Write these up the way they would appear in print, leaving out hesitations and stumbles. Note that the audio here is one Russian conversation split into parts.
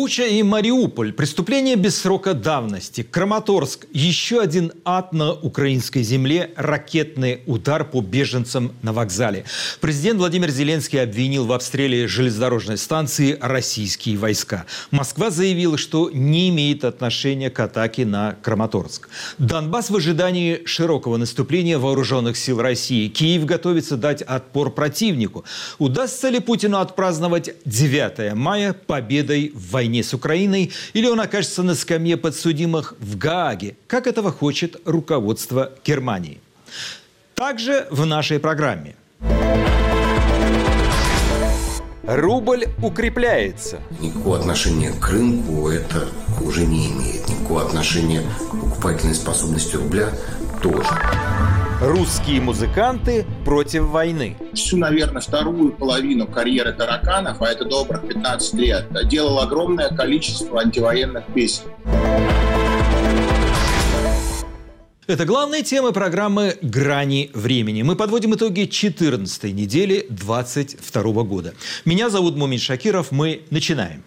Буча и Мариуполь. Преступление без срока давности. Краматорск. Еще один ад на украинской земле. Ракетный удар по беженцам на вокзале. Президент Владимир Зеленский обвинил в обстреле железнодорожной станции российские войска. Москва заявила, что не имеет отношения к атаке на Краматорск. Донбасс в ожидании широкого наступления вооруженных сил России. Киев готовится дать отпор противнику. Удастся ли Путину отпраздновать 9 мая победой в войне с Украиной, или он окажется на скамье подсудимых в Гааге, как этого хочет руководство Германии? Также в нашей программе. Рубль укрепляется. Никакого отношения к рынку это уже не имеет. Никакого отношения к покупательной способности рубля тоже. Русские музыканты против войны. Всю, наверное, вторую половину карьеры тараканов, а это добрых 15 лет, делал огромное количество антивоенных песен. Это главные темы программы «Грани времени». Мы подводим итоги 14-й недели 2022 года. Меня зовут Мумин Шакиров. Мы начинаем.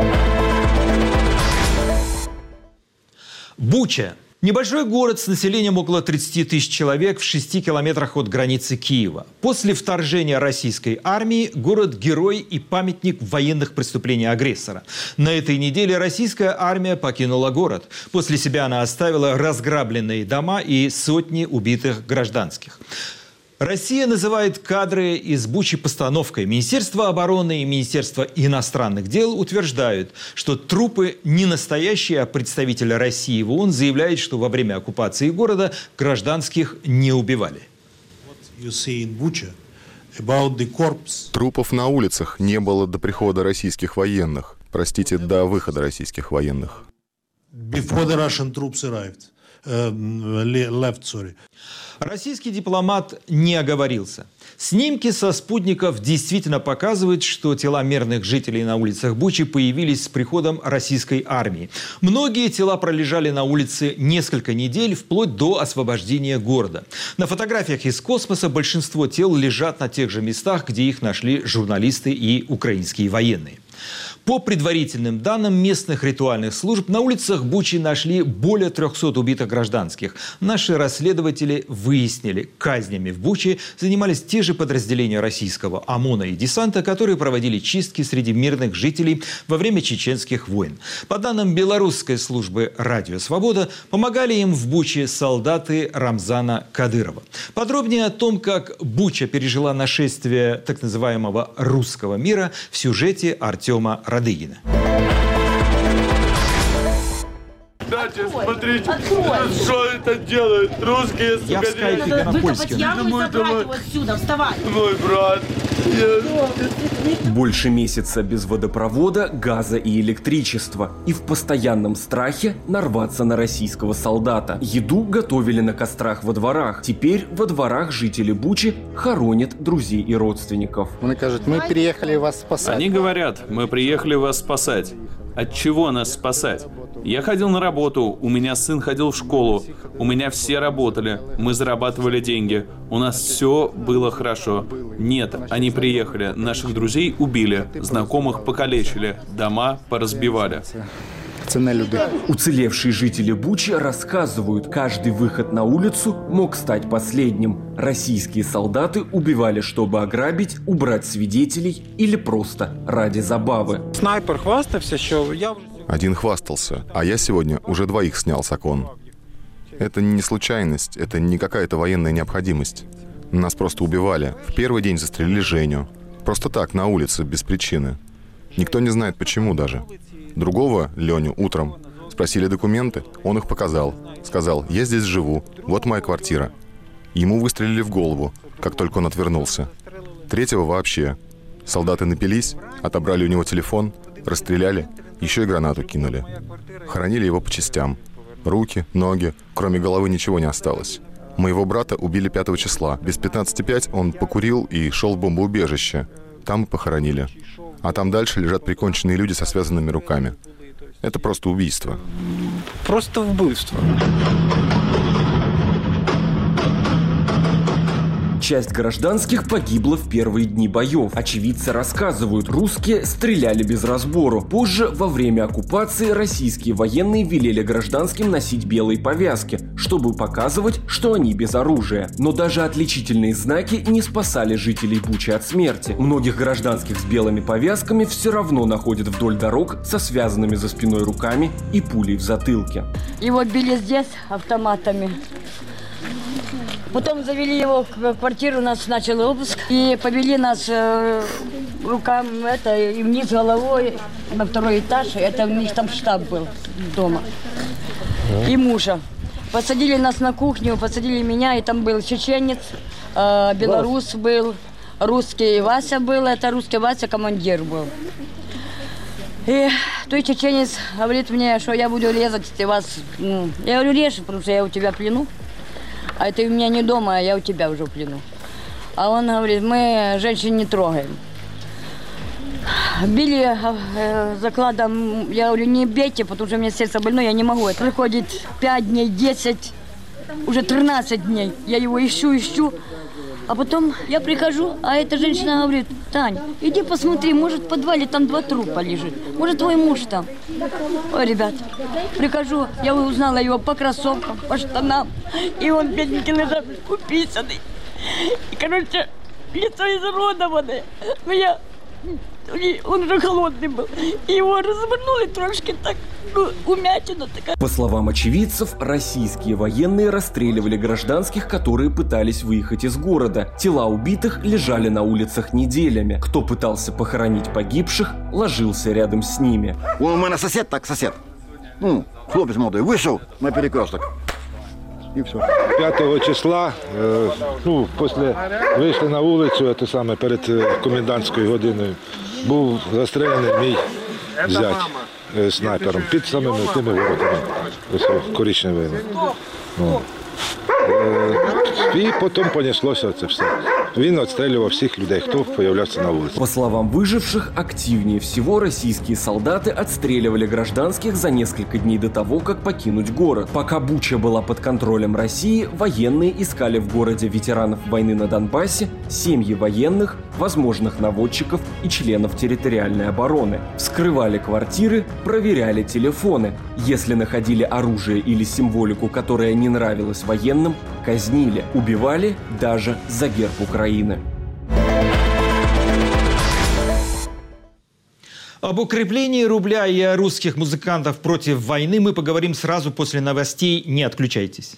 Буча. Небольшой город с населением около 30 тысяч человек в 6 километрах от границы Киева. После вторжения российской армии город – герой и памятник военных преступлений агрессора. На этой неделе российская армия покинула город. После себя она оставила разграбленные дома и сотни убитых гражданских. Россия называет кадры из Бучи постановкой. Министерство обороны и Министерство иностранных дел утверждают, что трупы не настоящие, а представитель России в ООН заявляет, что во время оккупации города гражданских не убивали. Трупов на улицах не было до прихода российских военных. Простите, до выхода российских военных. Российский дипломат не оговорился. Снимки со спутников действительно показывают, что тела мирных жителей на улицах Бучи появились с приходом российской армии. Многие тела пролежали на улице несколько недель, вплоть до освобождения города. На фотографиях из космоса большинство тел лежат на тех же местах, где их нашли журналисты и украинские военные. По предварительным данным местных ритуальных служб, на улицах Бучи нашли более 300 убитых гражданских. Наши расследователи выяснили, казнями в Буче занимались те же подразделения российского ОМОНа и десанта, которые проводили чистки среди мирных жителей во время чеченских войн. По данным белорусской службы «Радио Свобода», помогали им в Буче солдаты Рамзана Кадырова. Подробнее о том, как Буча пережила нашествие так называемого «русского мира» в сюжете Артема Радыгина. Дайте, смотрите, что это делают русские, сука. Я в скайпе на польском. Мой брат. Больше месяца без водопровода, газа и электричества. И в постоянном страхе нарваться на российского солдата. Еду готовили на кострах во дворах. Теперь во дворах жители Бучи хоронят друзей и родственников. Они говорят, мы приехали вас спасать. Они говорят, мы приехали вас спасать. От чего нас спасать? Я ходил на работу, у меня сын ходил в школу, у меня все работали, мы зарабатывали деньги, у нас все было хорошо. Нет, они приехали, наших друзей убили, знакомых покалечили, дома поразбивали. Уцелевшие жители Бучи рассказывают, каждый выход на улицу мог стать последним. Российские солдаты убивали, чтобы ограбить, убрать свидетелей или просто ради забавы. Снайпер хвастался, что я... Один хвастался, а я сегодня уже 2 снял с окон. Это не случайность, это не какая-то военная необходимость. Нас просто убивали. В первый день застрелили Женю. Просто так, на улице, без причины. Никто не знает, почему даже. Другого, Леню, утром спросили документы, он их показал. Сказал, я здесь живу, вот моя квартира. Ему выстрелили в голову, как только он отвернулся. Третьего вообще. Солдаты напились, отобрали у него телефон, расстреляли, еще и гранату кинули. Хоронили его по частям. Руки, ноги, кроме головы ничего не осталось. Моего брата убили 5 числа. Без 15:05 он покурил и шел в бомбоубежище. Там и похоронили. А там дальше лежат приконченные люди со связанными руками. Это просто убийство. Просто убийство. Часть гражданских погибла в первые дни боев. Очевидцы рассказывают, русские стреляли без разбору. Позже, во время оккупации, российские военные велели гражданским носить белые повязки, чтобы показывать, что они без оружия. Но даже отличительные знаки не спасали жителей Бучи от смерти. Многих гражданских с белыми повязками все равно находят вдоль дорог со связанными за спиной руками и пулей в затылке. Его били здесь автоматами. Потом завели его в квартиру, у нас начал обыск. И повели нас руками и вниз головой на второй этаж. Это у них там штаб был дома. И мужа. Посадили нас на кухню, посадили меня, и там был чеченец, белорус был, русский Вася был, это русский Вася командир был. И той чеченец говорит мне, что я буду резать вас. Я говорю, режь, потому что я у тебя в плену. А ты у меня не дома, а я у тебя уже в плену. А он говорит, мы женщин не трогаем. Били закладом, я говорю, не бейте, потому что у меня сердце больное, я не могу. Это проходит 5 дней, 10, уже 13 дней. Я его ищу. А потом я прихожу, а эта женщина говорит, Тань, иди посмотри, может в подвале там 2 трупа лежит. Может твой муж там. Ой, ребят, прихожу, я узнала его по кроссовкам, по штанам. И он, бедненький, лежал уписанный. И, короче, лицо изуродованное. Он уже холодный был. И его развернули трошки так, умятина такая. По словам очевидцев, российские военные расстреливали гражданских, которые пытались выехать из города. Тела убитых лежали на улицах неделями. Кто пытался похоронить погибших, ложился рядом с ними. У меня сосед, хлопец молодой, вышел на перекресток. І все. 5 числа, після вийшли на вулицю, це саме перед комендантською годиною, був застрелений мій зять снайпером під самими тими воротами, коричневими. І потім понеслося це все. Він отстреливал всех людей, кто появлялся на улице. По словам выживших, активнее всего российские солдаты отстреливали гражданских за несколько дней до того, как покинуть город. Пока Буча была под контролем России, военные искали в городе ветеранов войны на Донбассе, семьи военных, возможных наводчиков и членов территориальной обороны. Вскрывали квартиры, проверяли телефоны. Если находили оружие или символику, которая не нравилась военным, казнили, убивали даже за герб Украины. Об укреплении рубля и о русских музыкантов против войны мы поговорим сразу после новостей. Не отключайтесь.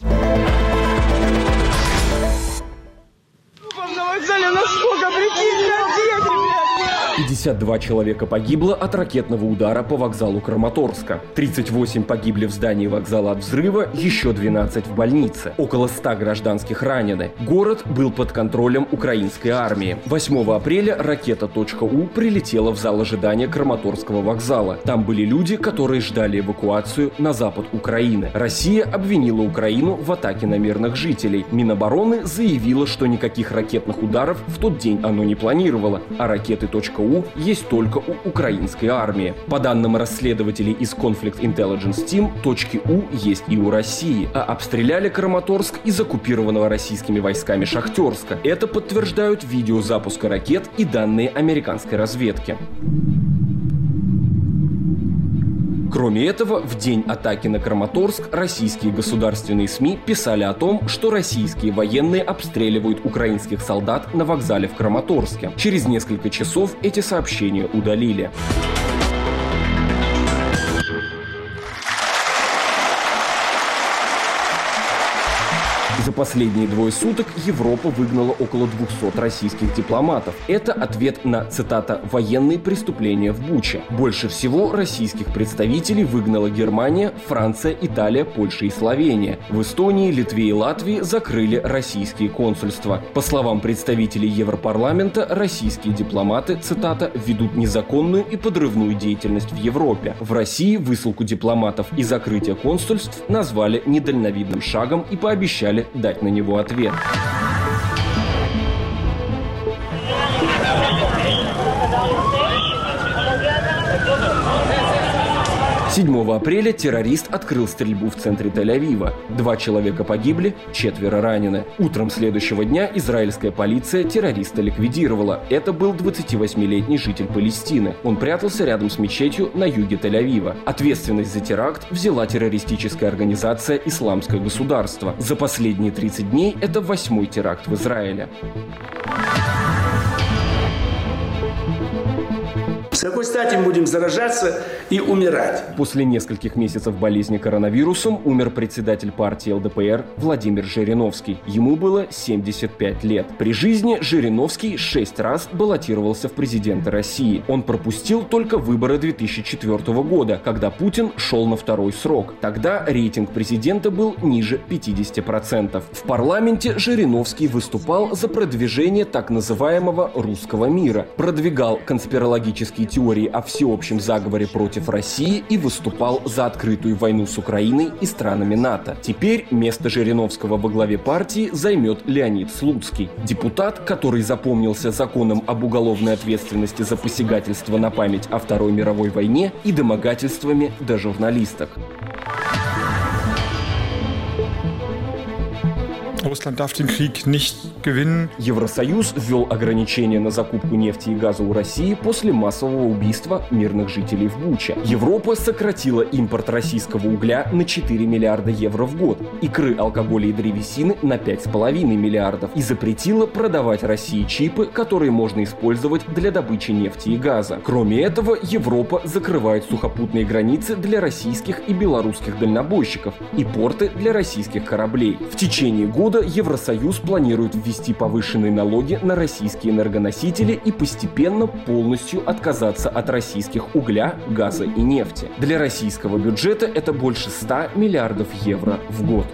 52 человека погибло от ракетного удара по вокзалу Краматорска. 38 погибли в здании вокзала от взрыва, еще 12 в больнице. Около 100 гражданских ранены. Город был под контролем украинской армии. 8 апреля ракета .У прилетела в зал ожидания Краматорского вокзала. Там были люди, которые ждали эвакуацию на запад Украины. Россия обвинила Украину в атаке на мирных жителей. Минобороны заявила, что никаких ракетных ударов в тот день оно не планировало, а ракеты .У есть только у украинской армии. По данным расследователей из Conflict Intelligence Team, .У есть и у России, а обстреляли Краматорск из оккупированного российскими войсками Шахтерска. Это подтверждают видео запуска ракет и данные американской разведки. Кроме этого, в день атаки на Краматорск российские государственные СМИ писали о том, что российские военные обстреливают украинских солдат на вокзале в Краматорске. Через несколько часов эти сообщения удалили. За последние 2 суток Европа выгнала около 200 российских дипломатов. Это ответ на, цитата, «военные преступления в Буче». Больше всего российских представителей выгнала Германия, Франция, Италия, Польша и Словения. В Эстонии, Литве и Латвии закрыли российские консульства. По словам представителей Европарламента, российские дипломаты, цитата, «ведут незаконную и подрывную деятельность в Европе». В России высылку дипломатов и закрытие консульств назвали недальновидным шагом и пообещали дать на него ответ. 7 апреля террорист открыл стрельбу в центре Тель-Авива. 2 человека погибли, 4 ранены. Утром следующего дня израильская полиция террориста ликвидировала. Это был 28-летний житель Палестины. Он прятался рядом с мечетью на юге Тель-Авива. Ответственность за теракт взяла террористическая организация «Исламское государство». За последние 30 дней это 8-й теракт в Израиле. С какой стати мы будем заражаться и умирать? После нескольких месяцев болезни коронавирусом умер председатель партии ЛДПР Владимир Жириновский. Ему было 75 лет. При жизни Жириновский 6 раз баллотировался в президенты России. Он пропустил только выборы 2004 года, когда Путин шел на 2-й срок. Тогда рейтинг президента был ниже 50%. В парламенте Жириновский выступал за продвижение так называемого «русского мира», продвигал конспирологические теории о всеобщем заговоре против России и выступал за открытую войну с Украиной и странами НАТО. Теперь место Жириновского во главе партии займет Леонид Слуцкий. Депутат, который запомнился законом об уголовной ответственности за посягательство на память о Второй мировой войне и домогательствами до журналисток. Евросоюз ввел ограничения на закупку нефти и газа у России после массового убийства мирных жителей в Буче. Европа сократила импорт российского угля на 4 миллиарда евро в год, икры, алкоголя и древесины на 5,5 миллиардов и запретила продавать России чипы, которые можно использовать для добычи нефти и газа. Кроме этого, Европа закрывает сухопутные границы для российских и белорусских дальнобойщиков и порты для российских кораблей. В течение года Евросоюз планирует ввести повышенные налоги на российские энергоносители и постепенно полностью отказаться от российских угля, газа и нефти. Для российского бюджета это больше 100 миллиардов евро в год.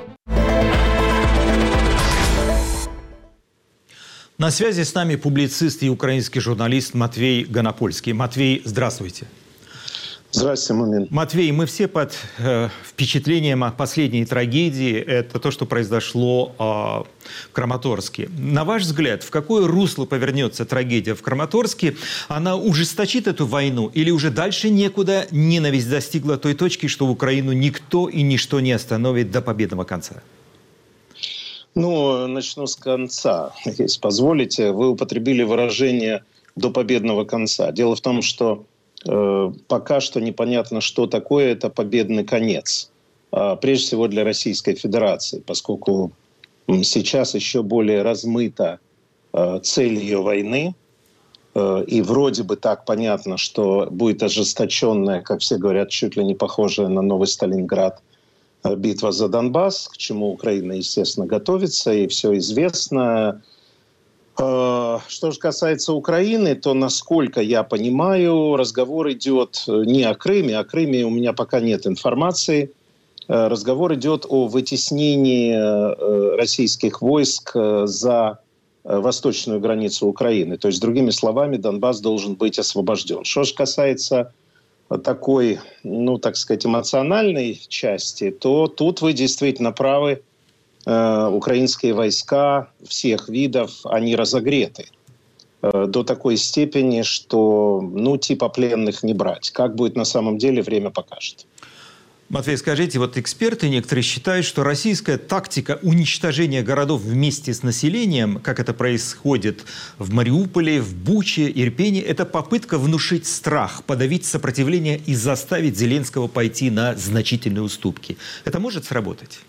На связи с нами публицист и украинский журналист Матвей Гонопольский. Матвей, здравствуйте. Здравствуйте, момент. Матвей, мы все под впечатлением от последней трагедии. Это то, что произошло в Краматорске. На ваш взгляд, в какое русло повернется трагедия в Краматорске? Она ужесточит эту войну или уже дальше некуда? Ненависть достигла той точки, что Украину никто и ничто не остановит до победного конца? Ну, начну с конца, если позволите. Вы употребили выражение «до победного конца». Дело в том, что пока что непонятно, что такое это победный конец. Прежде всего для Российской Федерации, поскольку сейчас еще более размыта цель ее войны. И вроде бы так понятно, что будет ожесточенная, как все говорят, чуть ли не похожая на Новый Сталинград битва за Донбасс, к чему Украина, естественно, готовится, и все известно. Что же касается Украины, то, насколько я понимаю, разговор идет не о Крыме. О Крыме у меня пока нет информации. Разговор идет о вытеснении российских войск за восточную границу Украины. То есть, другими словами, Донбасс должен быть освобожден. Что же касается такой, ну, так сказать, эмоциональной части, то тут вы действительно правы. Украинские войска всех видов, они разогреты до такой степени, что, ну, типа пленных не брать. Как будет на самом деле, время покажет. Матвей, скажите, вот эксперты некоторые считают, что российская тактика уничтожения городов вместе с населением, как это происходит в Мариуполе, в Буче, Ирпене, это попытка внушить страх, подавить сопротивление и заставить Зеленского пойти на значительные уступки. Это может сработать?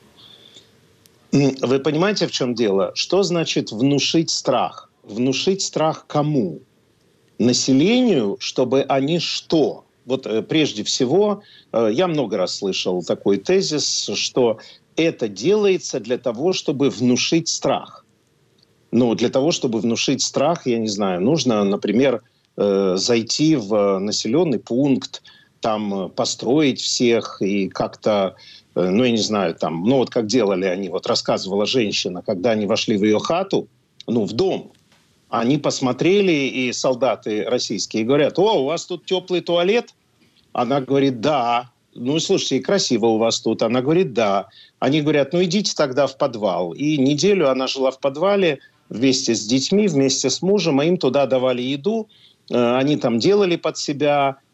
Вы понимаете, в чем дело? Что значит внушить страх? Внушить страх кому? Населению, чтобы они что? Вот прежде всего, я много раз слышал такой тезис, что это делается для того, чтобы внушить страх. Ну, для того, чтобы внушить страх, я не знаю, нужно, например, зайти в населенный пункт, там построить всех и как-то, ну, я не знаю, там, ну, вот как делали они, вот рассказывала женщина, когда они вошли в ее хату, ну, в дом, они посмотрели, и солдаты российские говорят: «О, у вас тут теплый туалет?» Она говорит: «Да». «Ну, слушайте, и красиво у вас тут». Она говорит: «Да». Они говорят: «Ну, идите тогда в подвал». И неделю она жила в подвале вместе с детьми, вместе с мужем, а им туда давали еду, они там делали под себя,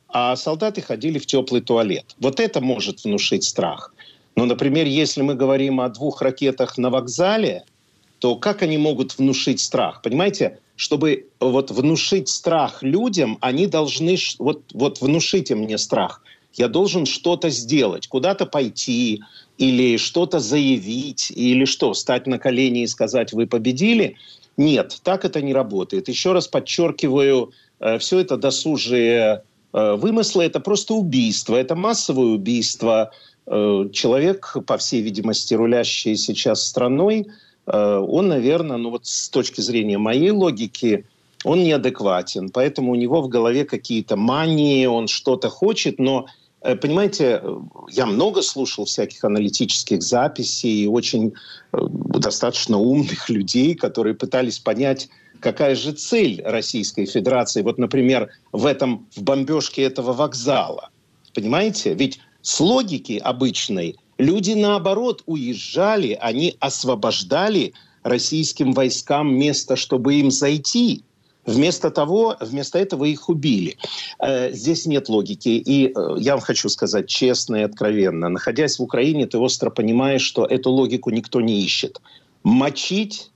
а солдаты ходили в теплый туалет. Вот это может внушить страх. Но, например, если мы говорим о 2 ракетах на вокзале, то как они могут внушить страх? Понимаете, чтобы вот внушить страх людям, они должны... Вот внушите мне страх. Я должен что-то сделать, куда-то пойти или что-то заявить, или что, встать на колени и сказать «вы победили»? Нет, так это не работает. Еще раз подчеркиваю, все это досужие вымыслы, это просто убийство, это массовое убийство. Человек, по всей видимости, рулящий сейчас страной, он, наверное, ну вот с точки зрения моей логики, он неадекватен. Поэтому у него в голове какие-то мании, он что-то хочет, но, понимаете, я много слушал всяких аналитических записей и очень достаточно умных людей, которые пытались понять, какая же цель Российской Федерации, вот, например, в бомбежке этого вокзала. Понимаете? Ведь с логики обычной люди, наоборот, уезжали, они освобождали российским войскам место, чтобы им зайти. Вместо этого их убили. Здесь нет логики. И я вам хочу сказать честно и откровенно. Находясь в Украине, ты остро понимаешь, что эту логику никто не ищет. Мочить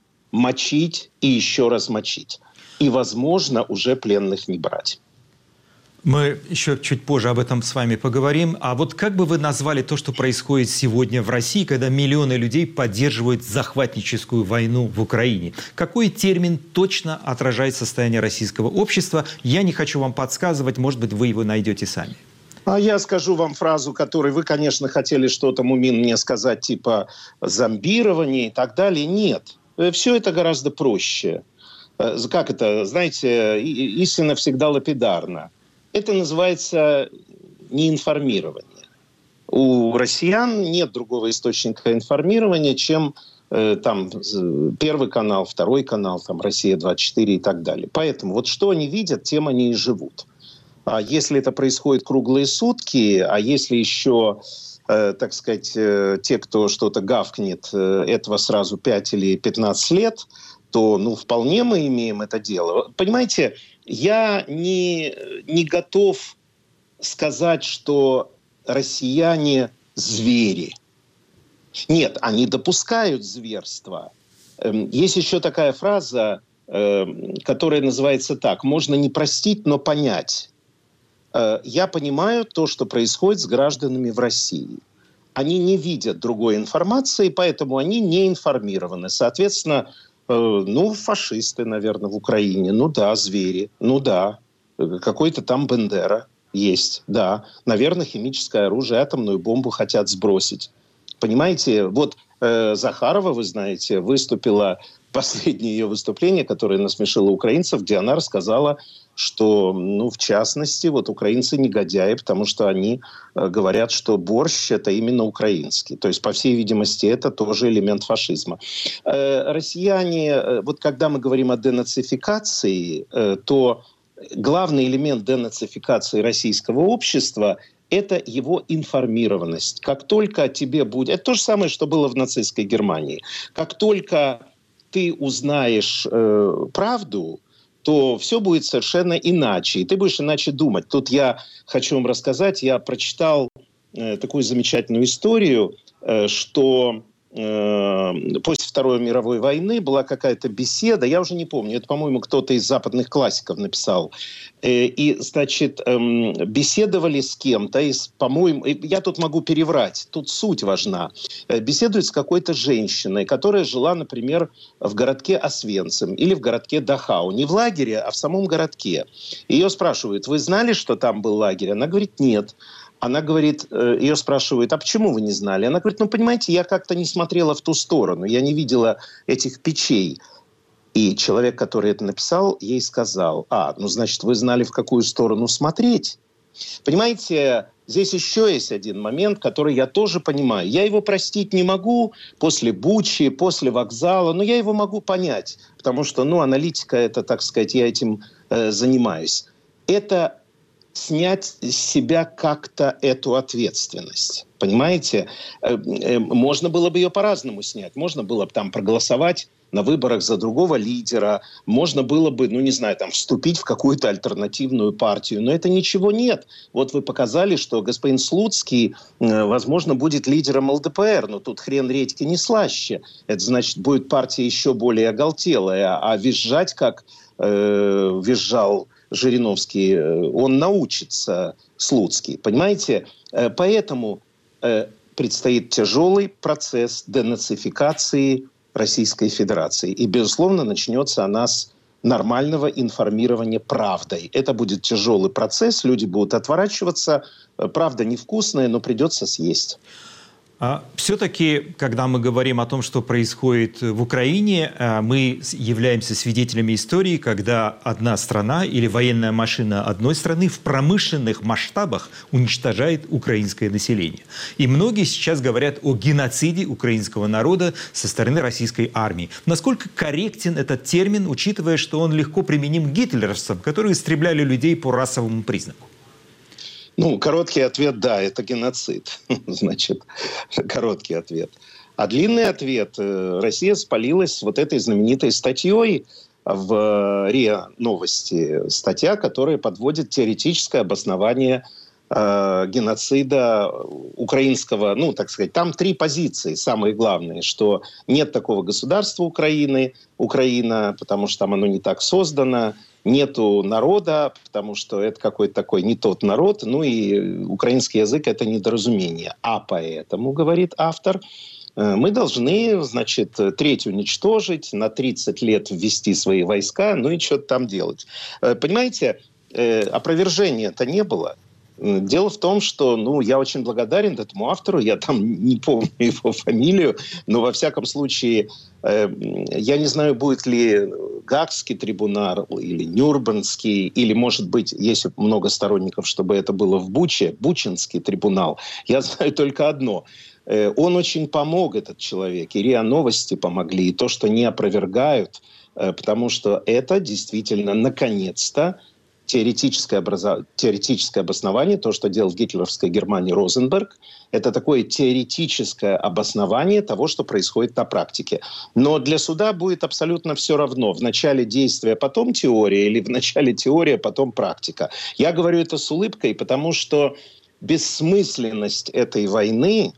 и еще раз мочить. И, возможно, уже пленных не брать. Мы еще чуть позже об этом с вами поговорим. А вот как бы вы назвали то, что происходит сегодня в России, когда миллионы людей поддерживают захватническую войну в Украине? Какой термин точно отражает состояние российского общества? Я не хочу вам подсказывать, может быть, вы его найдете сами. А я скажу вам фразу, которой вы, конечно, хотели что-то, Мумин, мне сказать, типа зомбирование и так далее. Нет. Все это гораздо проще. Как это? Знаете, истина всегда лапидарна. Это называется неинформирование. У россиян нет другого источника информирования, чем там Первый канал, Второй канал, там Россия-24 и так далее. Поэтому вот что они видят, тем они и живут. А если это происходит круглые сутки, а если еще, так сказать, те, кто что-то гавкнет, этого сразу 5 или 15 лет, то, ну, вполне мы имеем это дело. Понимаете, я не готов сказать, что россияне звери. Нет, они допускают зверство. Есть еще такая фраза, которая называется так: можно не простить, но понять. Я понимаю то, что происходит с гражданами в России. Они не видят другой информации, поэтому они не информированы. Соответственно, ну, фашисты, наверное, в Украине. Ну да, звери. Ну да, какой-то там Бендера есть. Да, наверное, химическое оружие, атомную бомбу хотят сбросить. Понимаете, вот Захарова, вы знаете, выступила, последнее ее выступление, которое насмешило украинцев, где она рассказала, что, ну, в частности, вот украинцы негодяи, потому что они говорят, что борщ – это именно украинский. То есть, по всей видимости, это тоже элемент фашизма. Россияне, вот когда мы говорим о денацификации, то главный элемент денацификации российского общества – это его информированность. Как только тебе будет... Это то же самое, что было в нацистской Германии. Как только ты узнаешь правду, то все будет совершенно иначе. И ты будешь иначе думать. Тут я хочу вам рассказать. Я прочитал такую замечательную историю, что после Второй мировой войны была какая-то беседа, я уже не помню, это, по-моему, кто-то из западных классиков написал. И, значит, беседовали с кем-то, по-моему, я тут могу переврать, тут суть важна. Беседуют с какой-то женщиной, которая жила, например, в городке Освенцим или в городке Дахау. Не в лагере, а в самом городке. Ее спрашивают: вы знали, что там был лагерь? Она говорит: нет. Она говорит, ее спрашивают: а почему вы не знали? Она говорит: ну, понимаете, я как-то не смотрела в ту сторону, я не видела этих печей. И человек, который это написал, ей сказал: ну, значит, вы знали, в какую сторону смотреть. Понимаете, здесь еще есть один момент, который я тоже понимаю. Я его простить не могу после Бучи, после вокзала, но я его могу понять, потому что, ну, аналитика, это, так сказать, я этим занимаюсь. Это снять с себя как-то эту ответственность. Понимаете? Можно было бы ее по-разному снять. Можно было бы там проголосовать на выборах за другого лидера, можно было бы, ну не знаю, там вступить в какую-то альтернативную партию. Но это ничего нет. Вот вы показали, что господин Слуцкий, возможно, будет лидером ЛДПР, но тут хрен редьки не слаще. Это значит, будет партия еще более оголтелая, а визжать, как визжал Жириновский, он научится, Слуцкий. Понимаете? Поэтому предстоит тяжелый процесс денацификации Российской Федерации. И, безусловно, начнется она с нормального информирования правдой. Это будет тяжелый процесс, люди будут отворачиваться. Правда невкусная, но придется съесть. Все-таки, когда мы говорим о том, что происходит в Украине, мы являемся свидетелями истории, когда одна страна или военная машина одной страны в промышленных масштабах уничтожает украинское население. И многие сейчас говорят о геноциде украинского народа со стороны российской армии. Насколько корректен этот термин, учитывая, что он легко применим к гитлеровцам, которые истребляли людей по расовому признаку? Ну, короткий ответ – да, это геноцид. Значит, короткий ответ. А длинный ответ – Россия спалилась вот этой знаменитой статьей в РИА Новости. Статья, которая подводит теоретическое обоснование геноцида украинского, ну, так сказать, там 3 позиции, самые главные, что нет такого государства Украина, потому что там оно не так создано, нету народа, потому что это какой-то такой не тот народ, ну и украинский язык – это недоразумение. А поэтому, говорит автор, мы должны, значит, треть уничтожить, на 30 лет ввести свои войска, ну и что-то там делать. Понимаете, опровержения-то не было. Дело в том, что, ну, я очень благодарен этому автору, я там не помню его фамилию, но во всяком случае, я не знаю, будет ли Гаагский трибунал или Нюрнбергский, или, может быть, есть много сторонников, чтобы это было в Буче, Бучинский трибунал. Я знаю только одно. Он очень помог, этот человек, и РИА Новости помогли, и то, что не опровергают, потому что это действительно, наконец-то, теоретическое обоснование, то, что делал в гитлеровской Германии Розенберг, это такое теоретическое обоснование того, что происходит на практике. Но для суда будет абсолютно все равно. В начале действия, потом теория, или в начале теория, потом практика. Я говорю это с улыбкой, потому что бессмысленность этой войны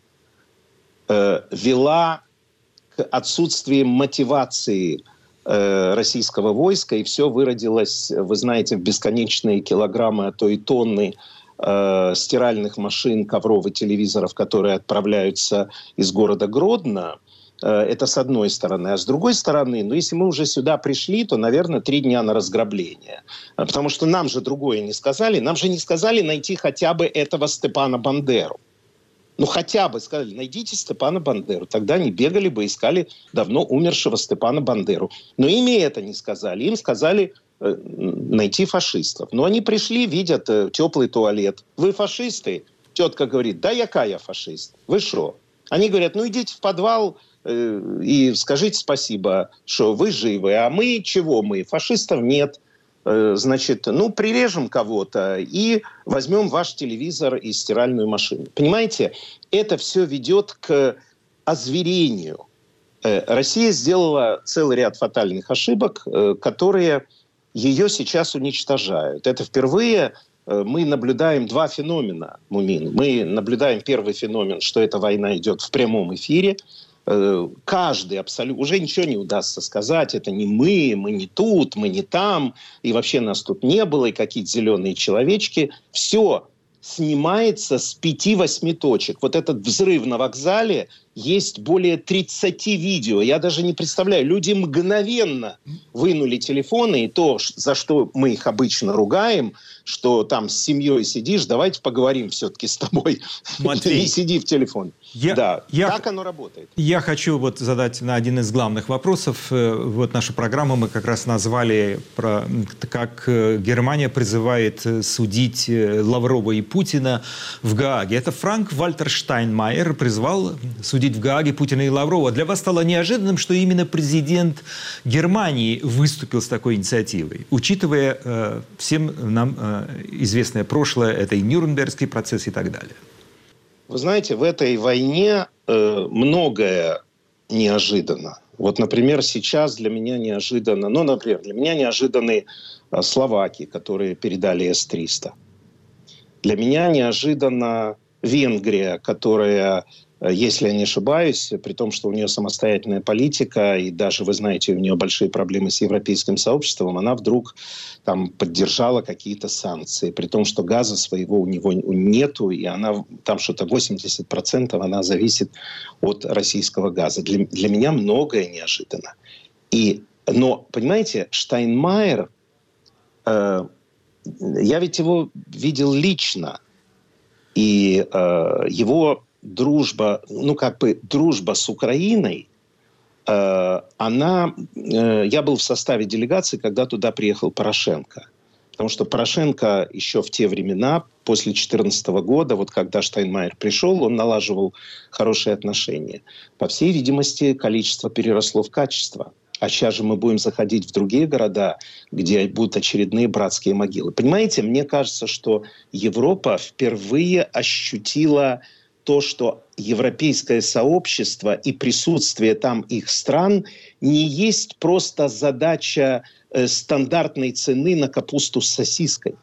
вела к отсутствию мотивации российского войска, и все выродилось, вы знаете, в бесконечные килограммы, а то и тонны стиральных машин, ковров и телевизоров, которые отправляются из города Гродно. Это с одной стороны. А с другой стороны, ну, если мы уже сюда пришли, то, наверное, 3 дня на разграбление. Потому что нам же другое не сказали. Нам же не сказали найти хотя бы этого Степана Бандеру. Ну, хотя бы сказали, найдите Степана Бандеру. Тогда они бегали бы, искали давно умершего Степана Бандеру. Но им и это не сказали. Им сказали найти фашистов. Но они пришли, видят теплый туалет. Вы фашисты? Тетка говорит, да яка я фашист? Вы шо? Они говорят, ну идите в подвал и скажите спасибо, что вы живы. А мы чего мы? Фашистов нет. Значит, ну, прирежем кого-то и возьмем ваш телевизор и стиральную машину. Понимаете, это все ведет к озверению. Россия сделала целый ряд фатальных ошибок, которые ее сейчас уничтожают. Это впервые мы наблюдаем 2 феномена, Мумин. Мы наблюдаем первый феномен, что эта война идет в прямом эфире. Каждый абсолютно... Уже ничего не удастся сказать. Это не мы не тут, мы не там. И вообще нас тут не было. И какие-то зеленые человечки. Все снимается с 5-8 точек. Вот этот взрыв на вокзале, есть более 30 видео. Я даже не представляю. Люди мгновенно вынули телефоны. И то, за что мы их обычно ругаем, что там с семьей сидишь, давайте поговорим все-таки с тобой. Матвей, не сиди в телефон. Так оно работает. Я хочу вот задать на один из главных вопросов. Вот нашу программу мы как раз назвали, как Германия призывает судить Лаврова и Путина в Гааге. Это Франк-Вальтер Штайнмайер призвал судить в Гааге Путина и Лаврова. Для вас стало неожиданным, что именно президент Германии выступил с такой инициативой, учитывая всем нам известное прошлое, это и Нюрнбергский процесс и так далее. Вы знаете, в этой войне многое неожиданно. Вот, например, сейчас для меня неожиданно, для меня неожиданны словаки, которые передали С-300. Для меня неожиданно Венгрия, которая, если я не ошибаюсь, при том, что у нее самостоятельная политика, и даже, вы знаете, у нее большие проблемы с европейским сообществом, она вдруг там поддержала какие-то санкции, при том, что газа своего у него нету, и она там что-то 80% она зависит от российского газа. Для меня многое неожиданно. Но, понимаете, Штайнмайер, я ведь его видел лично, и его дружба, дружба с Украиной, я был в составе делегации, когда туда приехал Порошенко. Потому что Порошенко еще в те времена, после 2014 года, вот когда Штайнмайер пришел, он налаживал хорошие отношения. По всей видимости, количество переросло в качество. А сейчас же мы будем заходить в другие города, где будут очередные братские могилы. Понимаете, мне кажется, что Европа впервые ощутила то, что европейское сообщество и присутствие там их стран не есть просто задача стандартной цены на капусту с сосиской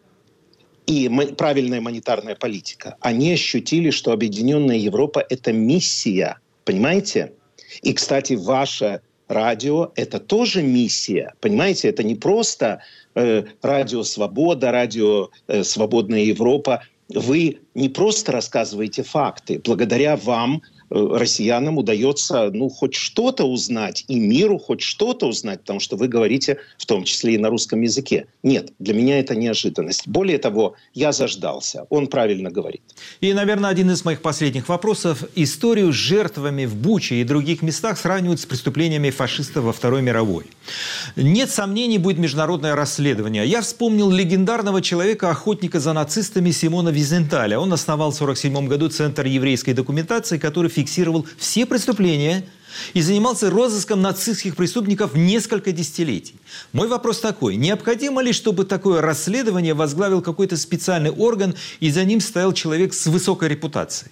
и правильная монетарная политика. Они ощутили, что Объединенная Европа – это миссия, понимаете? И, кстати, ваше радио – это тоже миссия, понимаете? Это не просто радио «Свобода», радио «Свободная Европа». Вы не просто рассказываете факты. Благодаря вам, россиянам, удается хоть что-то узнать, и миру хоть что-то узнать, потому что вы говорите в том числе и на русском языке. Нет, для меня это неожиданность. Более того, я заждался. Он правильно говорит. И, наверное, один из моих последних вопросов. Историю с жертвами в Буче и других местах сравнивают с преступлениями фашистов во Второй мировой. Нет сомнений, будет международное расследование. Я вспомнил легендарного человека-охотника за нацистами Симона Визенталя. Он основал в 1947 году Центр еврейской документации, который фиксировал все преступления и занимался розыском нацистских преступников несколько десятилетий. Мой вопрос такой. Необходимо ли, чтобы такое расследование возглавил какой-то специальный орган и за ним стоял человек с высокой репутацией?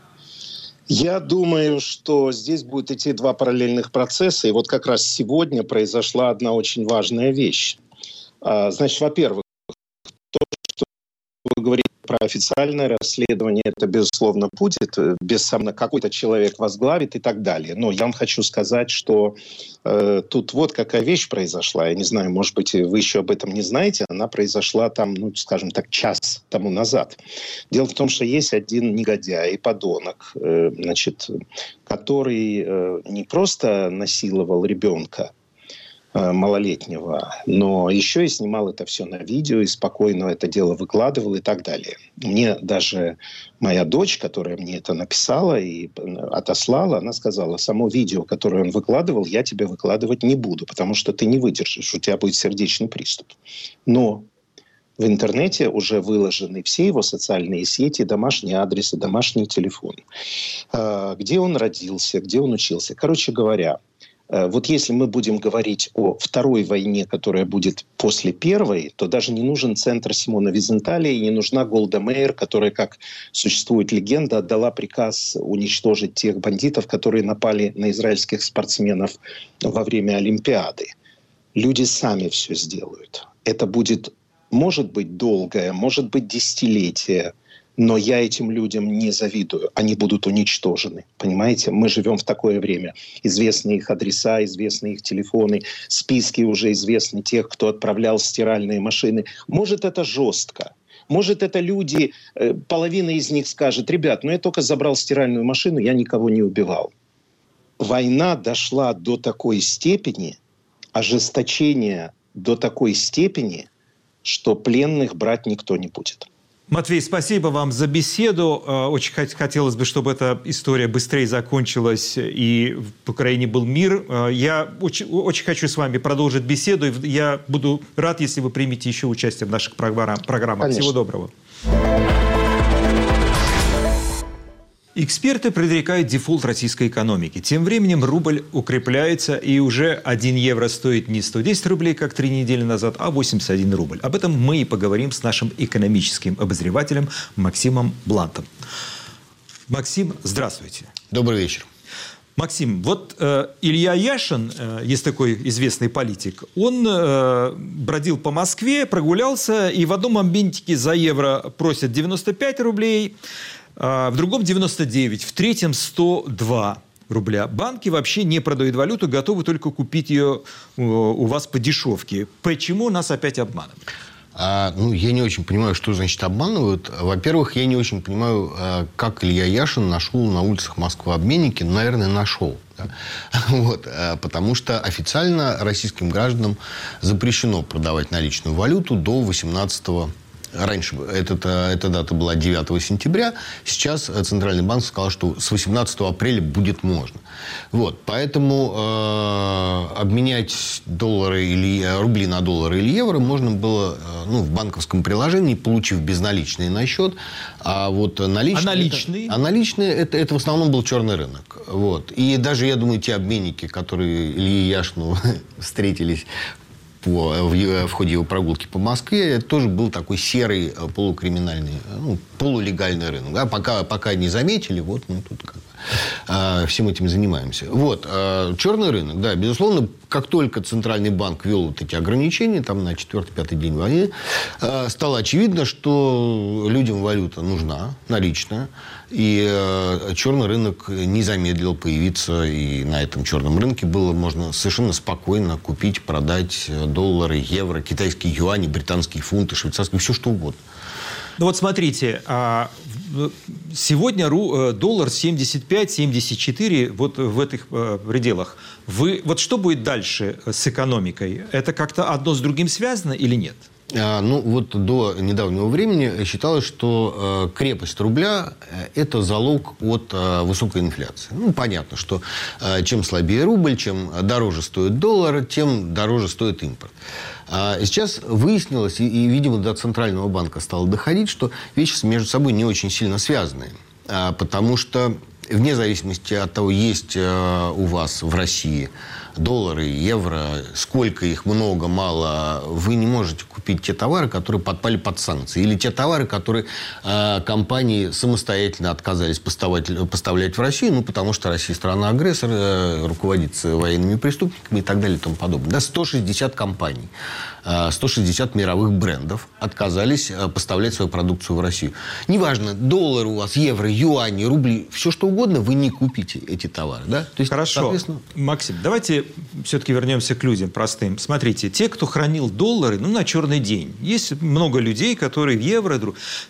Я думаю, что здесь будут идти два параллельных процесса. И вот как раз сегодня произошла одна очень важная вещь. Значит, во-первых, то, что вы говорите про официальное расследование, это, безусловно, будет. Бессомненно, какой-то человек возглавит и так далее. Но я вам хочу сказать, что тут вот какая вещь произошла. Я не знаю, может быть, вы еще об этом не знаете. Она произошла там, скажем так, час тому назад. Дело в том, что есть один негодяй и подонок, который не просто насиловал ребенка малолетнего, но еще и снимал это все на видео и спокойно это дело выкладывал и так далее. Мне даже моя дочь, которая мне это написала и отослала, она сказала: само видео, которое он выкладывал, я тебе выкладывать не буду, потому что ты не выдержишь, у тебя будет сердечный приступ. Но в интернете уже выложены все его социальные сети, домашние адресы, домашний телефон, где он родился, где он учился. Короче говоря, вот если мы будем говорить о второй войне, которая будет после первой, то даже не нужен центр Симона Визенталя и не нужна Голда Меир, которая, как существует легенда, отдала приказ уничтожить тех бандитов, которые напали на израильских спортсменов во время Олимпиады. Люди сами все сделают. Это будет, может быть, долгое, может быть, десятилетие. Но я этим людям не завидую. Они будут уничтожены. Понимаете? Мы живем в такое время. Известны их адреса, известны их телефоны, списки уже известны тех, кто отправлял стиральные машины. Может, это жестко. Может, это люди, половина из них скажет: ребят, я только забрал стиральную машину, я никого не убивал. Война дошла до такой степени, ожесточения до такой степени, что пленных брать никто не будет. Матвей, спасибо вам за беседу. Очень хотелось бы, чтобы эта история быстрее закончилась и в Украине был мир. Я очень хочу с вами продолжить беседу. Я буду рад, если вы примете еще участие в наших программах. Конечно. Всего доброго. Эксперты предрекают дефолт российской экономики. Тем временем рубль укрепляется, и уже 1 евро стоит не 110 рублей, как 3 недели назад, а 81 рубль. Об этом мы и поговорим с нашим экономическим обозревателем Максимом Блантом. Максим, здравствуйте. Добрый вечер. Максим, вот Илья Яшин, есть такой известный политик, он бродил по Москве, прогулялся, и в одном обменнике за евро просят 95 рублей, в другом 99, в третьем 102 рубля. Банки вообще не продают валюту, готовы только купить ее у вас по дешевке. Почему нас опять обманывают? Я не очень понимаю, что значит обманывают. Во-первых, я не очень понимаю, как Илья Яшин нашел на улицах Москвы обменники. Наверное, нашел. Да? Потому что официально российским гражданам запрещено продавать наличную валюту до 18-го. Раньше эта дата была 9 сентября. Сейчас Центральный банк сказал, что с 18 апреля будет можно. Поэтому обменять рубли на доллары или евро можно было в банковском приложении, получив безналичные на счет. А наличные? Это в основном был черный рынок. И даже, я думаю, те обменники, которые Илье Яшину встретились в ходе его прогулки по Москве, это тоже был такой серый полукриминальный, полулегальный рынок. Да? Пока не заметили, мы тут всем этим занимаемся. Черный рынок, да, безусловно, как только Центральный банк ввел эти ограничения, там на 4-5 день войны, стало очевидно, что людям валюта нужна, наличная, и черный рынок не замедлил появиться, и на этом черном рынке можно совершенно спокойно купить, продать доллары, евро, китайские юани, британские фунты, швейцарские, все что угодно. Смотрите, сегодня доллар 75-74, в этих пределах. Что будет дальше с экономикой? Это как-то одно с другим связано или нет? До недавнего времени считалось, что крепость рубля – это залог от высокой инфляции. Понятно, что чем слабее рубль, чем дороже стоит доллар, тем дороже стоит импорт. Сейчас выяснилось, и, видимо, до Центрального банка стало доходить, что вещи между собой не очень сильно связаны. Потому что вне зависимости от того, есть у вас в России доллары, евро, сколько их, много, мало, вы не можете купить те товары, которые подпали под санкции. Или те товары, которые компании самостоятельно отказались поставлять в Россию, потому что Россия страна-агрессор, руководится военными преступниками и так далее и тому подобное. Да, 160 компаний, 160 мировых брендов отказались поставлять свою продукцию в Россию. Неважно, доллары у вас, евро, юани, рубли, все что угодно, вы не купите эти товары. Да? То есть, хорошо. Максим, давайте все-таки вернемся к людям простым. Смотрите, те, кто хранил доллары, на черный день. Есть много людей, которые в евро.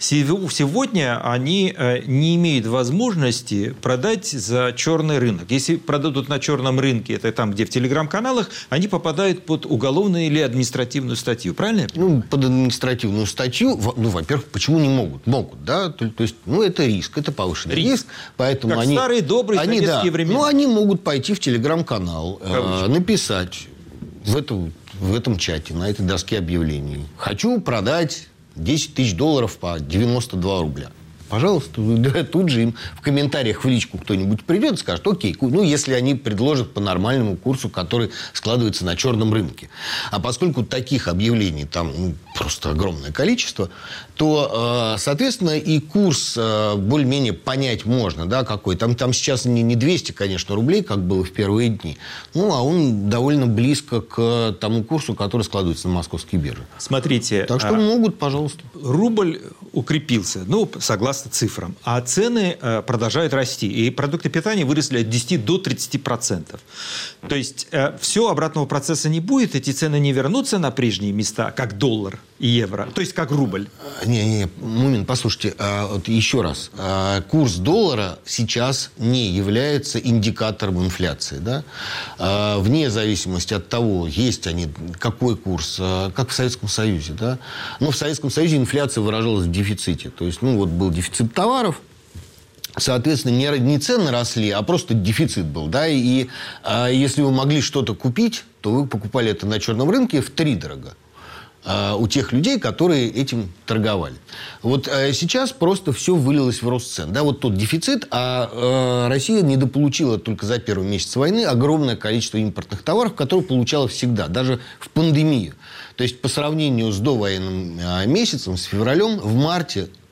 Сегодня они не имеют возможности продать за черный рынок. Если продадут на черном рынке, это там, где в телеграм-каналах, они попадают под уголовную или административную статью. Правильно? Под административную статью, во-первых, почему не могут? Могут, да? То есть, это риск, это повышенный риск. Поэтому как старые добрые советские времена. Они могут пойти в телеграм-канал, написать в этом чате, на этой доске объявлений: хочу продать 10 тысяч долларов по 92 рубля. Пожалуйста, тут же им в комментариях в личку кто-нибудь придет и скажет: окей, если они предложат по нормальному курсу, который складывается на черном рынке. А поскольку таких объявлений там просто огромное количество, то, соответственно, и курс более-менее понять можно, да, какой. Там сейчас не 200, конечно, рублей, как было в первые дни, а он довольно близко к тому курсу, который складывается на московской бирже. Смотрите. Так что могут, пожалуйста. Рубль укрепился, согласно цифрам, а цены продолжают расти. И продукты питания выросли от 10 до 30%. То есть все, обратного процесса не будет, эти цены не вернутся на прежние места, как доллар и евро, то есть как рубль. Мумин, послушайте, еще раз. Курс доллара сейчас не является индикатором инфляции. Да? Вне зависимости от того, есть они, какой курс, как в Советском Союзе. Да? Но в Советском Союзе инфляция выражалась в дефиците. То есть, был дефицит товаров, соответственно, не цены росли, а просто дефицит был. Да? И если вы могли что-то купить, то вы покупали это на черном рынке втридорога у тех людей, которые этим торговали. Сейчас просто все вылилось в рост цен. Да, тот дефицит, а Россия недополучила только за первый месяц войны огромное количество импортных товаров, которые получала всегда, даже в пандемию. То есть по сравнению с довоенным месяцем, с февралем, в марте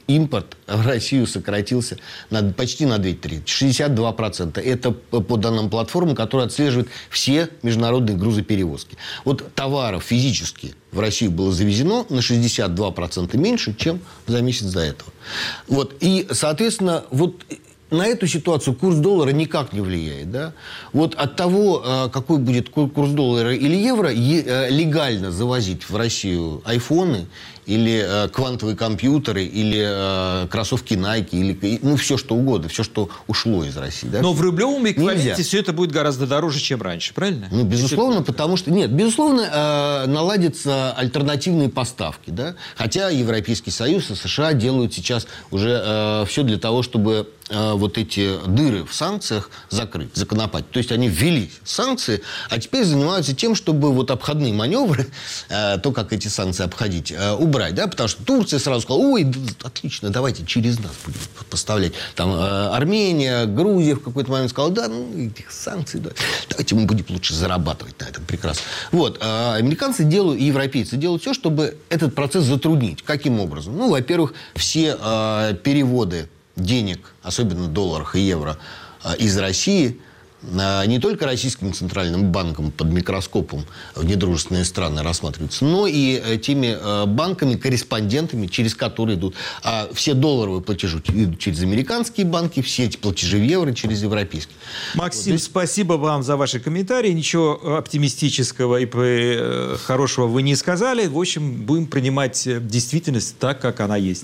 импорт в Россию сократился почти на 2/3, 62%. Это по данным платформы, которая отслеживает все международные грузоперевозки. Вот товаров физически в Россию было завезено на 62% меньше, чем за месяц до этого. Вот. И, соответственно, вот на эту ситуацию курс доллара никак не влияет. Да? Вот от того, какой будет курс доллара или евро, легально завозить в Россию айфоны или квантовые компьютеры, или кроссовки Nike, или все что угодно, все, что ушло из России. Да? Но в рублевом эквиваленте все это будет гораздо дороже, чем раньше, правильно? Ну, безусловно, потому что... Нет, безусловно, наладятся альтернативные поставки. Да? Хотя Европейский Союз и США делают сейчас уже все для того, чтобы вот эти дыры в санкциях закрыть, законопатить. То есть они ввели санкции, а теперь занимаются тем, чтобы вот обходные маневры, то, как эти санкции обходить, убрать. Да? Потому что Турция сразу сказала: ой, отлично, давайте через нас будем поставлять. Там Армения, Грузия в какой-то момент сказала: да, ну, этих санкций, да, давайте мы будем лучше зарабатывать на этом прекрасно. Вот. А американцы делают, и европейцы делают все, чтобы этот процесс затруднить. Каким образом? Ну, во-первых, все переводы денег, особенно в долларах и евро, из России не только российским центральным банком под микроскопом в недружественные страны рассматриваются, но и теми банками, корреспондентами, через которые идут. А все долларовые платежи идут через американские банки, все эти платежи в евро через европейские. Максим, вот спасибо вам за ваши комментарии. Ничего оптимистического и хорошего вы не сказали. В общем, будем принимать действительность так, как она есть.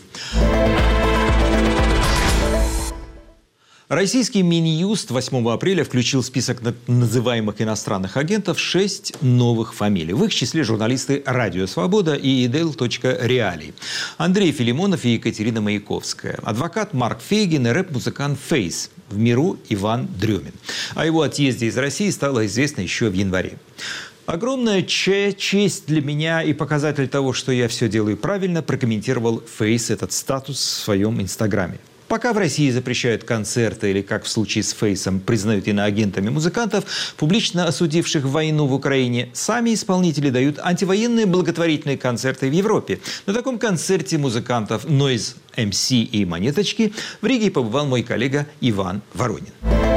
Российский Минюст 8 апреля включил в список называемых иностранных агентов 6 новых фамилий. В их числе журналисты «Радио Свобода» и «Идел.Реалий». Андрей Филимонов и Екатерина Маяковская. Адвокат Марк Фейгин и рэп-музыкант Фейс. В миру Иван Дрёмин. О его отъезде из России стало известно еще в январе. Огромная честь для меня и показатель того, что я все делаю правильно, прокомментировал Фейс этот статус в своем инстаграме. Пока в России запрещают концерты или, как в случае с Фейсом, признают иноагентами музыкантов, публично осудивших войну в Украине, сами исполнители дают антивоенные благотворительные концерты в Европе. На таком концерте музыкантов Noise MC и Монеточки в Риге побывал мой коллега Иван Воронин.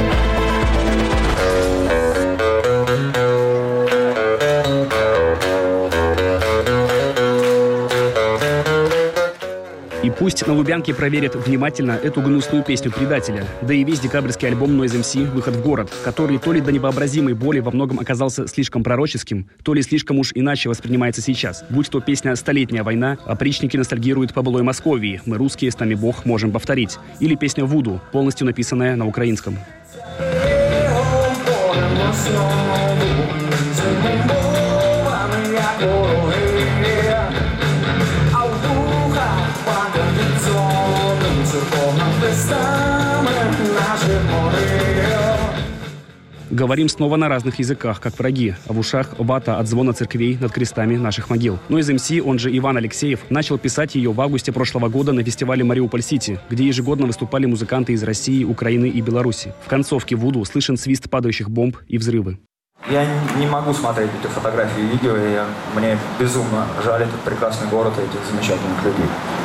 И пусть на Лубянке проверят внимательно эту гнусную песню предателя. Да и весь декабрьский альбом Noise MC «Выход в город», который то ли до невообразимой боли во многом оказался слишком пророческим, то ли слишком уж иначе воспринимается сейчас. Будь то песня «Столетняя война», опричники ностальгируют по былой Московии, мы русские, с нами Бог, можем повторить. Или песня «Вуду», полностью написанная на украинском. Говорим снова на разных языках, как враги, а в ушах вата от звона церквей над крестами наших могил. Noise MC, он же Иван Алексеев, начал писать ее в августе прошлого года на фестивале «Мариуполь-Сити», где ежегодно выступали музыканты из России, Украины и Беларуси. В концовке «Вуду» слышен свист падающих бомб и взрывы. Я не могу смотреть эти фотографии и видео, и мне безумно жаль этот прекрасный город и этих замечательных людей.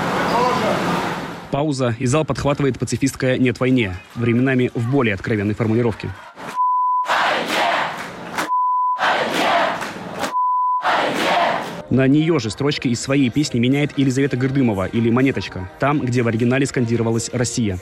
Пауза, и зал подхватывает пацифистское «Нет войне», временами в более откровенной формулировке. На нее же строчки из своей песни меняет Елизавета Гырдымова или «Монеточка», там, где в оригинале скандировалась «Россия».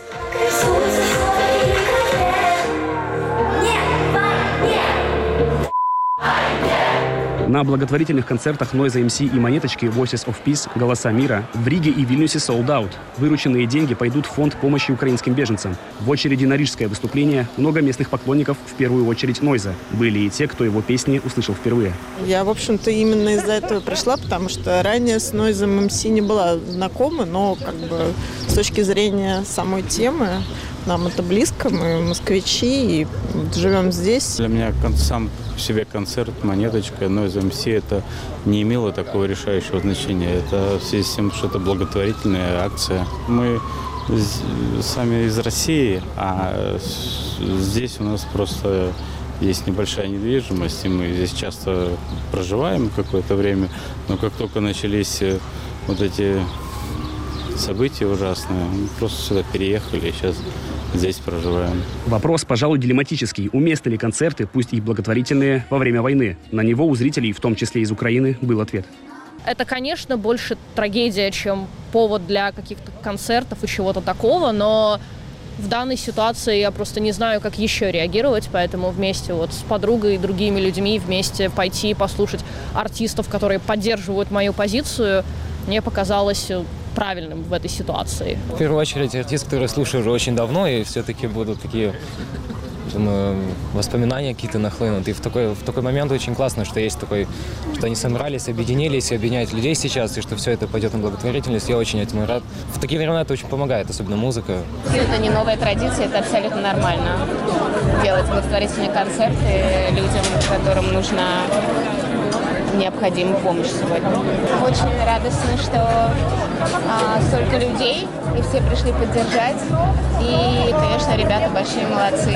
На благотворительных концертах Noise MC и Монеточки Voices of Peace «Голоса мира» в Риге и Вильнюсе sold out. Вырученные деньги пойдут в фонд помощи украинским беженцам. В очереди на рижское выступление много местных поклонников, в первую очередь Нойза. Были и те, кто его песни услышал впервые. Я, в общем-то, именно из-за этого пришла, потому что ранее с Noise MC не была знакома, но как бы с точки зрения самой темы нам это близко, мы москвичи и живем здесь. Для меня сам по себе концерт «Монеточка», Noise MC это не имело такого решающего значения. Это в связи с тем, что это благотворительная акция. Мы сами из России, а здесь у нас просто есть небольшая недвижимость, и мы здесь часто проживаем какое-то время. Но как только начались вот эти события ужасные. Мы просто сюда переехали и сейчас здесь проживаем. Вопрос, пожалуй, дилемматический. Уместны ли концерты, пусть и благотворительные, во время войны? На него у зрителей, в том числе из Украины, был ответ. Это, конечно, больше трагедия, чем повод для каких-то концертов и чего-то такого, но в данной ситуации я просто не знаю, как еще реагировать, поэтому вместе вот с подругой и другими людьми вместе пойти послушать артистов, которые поддерживают мою позицию, мне показалось правильным в этой ситуации. В первую очередь артисты, которые слушаю уже очень давно, и все-таки будут такие, думаю, воспоминания какие-то нахлынут. И в такой момент очень классно, что есть такой, что они собрались, объединились и объединяют людей сейчас, и что все это пойдет на благотворительность. Я очень этому рад. В такие времена это очень помогает, особенно музыка. Это не новая традиция, это абсолютно нормально. Делать благотворительные концерты людям, которым нужна необходима помощь сегодня. Очень радостно, что столько людей, и все пришли поддержать. И, конечно, ребята большие молодцы.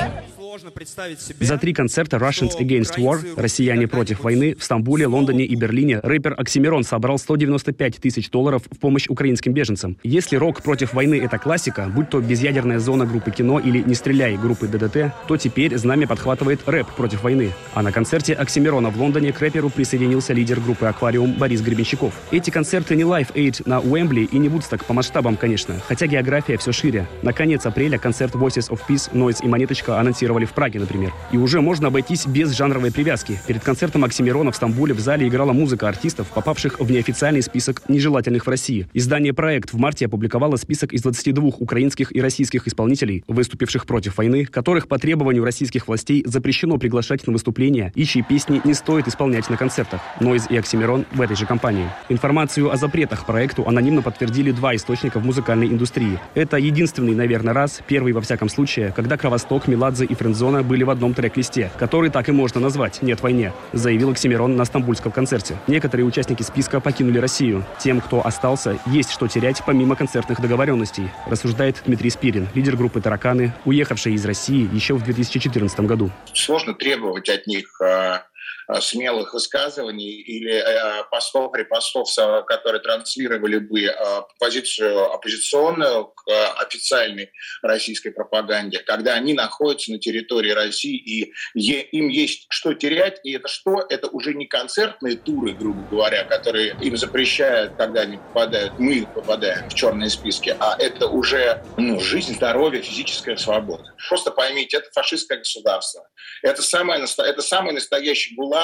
За 3 концерта Russians Against War, россияне против войны, в Стамбуле, Лондоне и Берлине рэпер Оксимирон собрал $195 тысяч в помощь украинским беженцам. Если рок против войны — это классика, будь то «Безъядерная зона» группы «Кино» или «Не стреляй» группы ДДТ, то теперь знамя подхватывает рэп против войны. А на концерте Оксимирона в Лондоне к рэперу присоединился лидер группы «Аквариум» Борис Гребенщиков. Эти концерты не Live Aid на Уэмбли и не Вудсток по масштабам, конечно, хотя география все шире. На конец апреля концерт Voices of Peace, Noise и Монеточка анонсировали в Праге, например. И уже можно обойтись без жанровой привязки. Перед концертом Оксимирона в Стамбуле в зале играла музыка артистов, попавших в неофициальный список нежелательных в России. Издание «Проект» в марте опубликовало список из 22 украинских и российских исполнителей, выступивших против войны, которых по требованию российских властей запрещено приглашать на выступления и чьи песни не стоит исполнять на концертах. Нойз и Оксимирон в этой же компании. Информацию о запретах проекту анонимно подтвердили 2 источника в музыкальной индустрии. Это единственный, наверное, раз, первый во всяком случае, когда Кровосток, Меладзе и Френдзона были в одном трек-листе, который так и можно назвать «Нет войне», заявил Оксимирон на стамбульском концерте. Некоторые участники списка покинули Россию. Тем, кто остался, есть что терять помимо концертных договоренностей, рассуждает Дмитрий Спирин, лидер группы «Тараканы», уехавший из России еще в 2014 году. Сложно требовать от них смелых высказываний или постов, репостов, которые транслировали бы позицию оппозиционную к официальной российской пропаганде, когда они находятся на территории России, и им есть что терять, и это что? Это уже не концертные туры, грубо говоря, которые им запрещают, когда они попадают, мы попадаем в черные списки, а это уже жизнь, здоровье, физическая свобода. Просто поймите, это фашистское государство. Это самый настоящий ГУЛАГ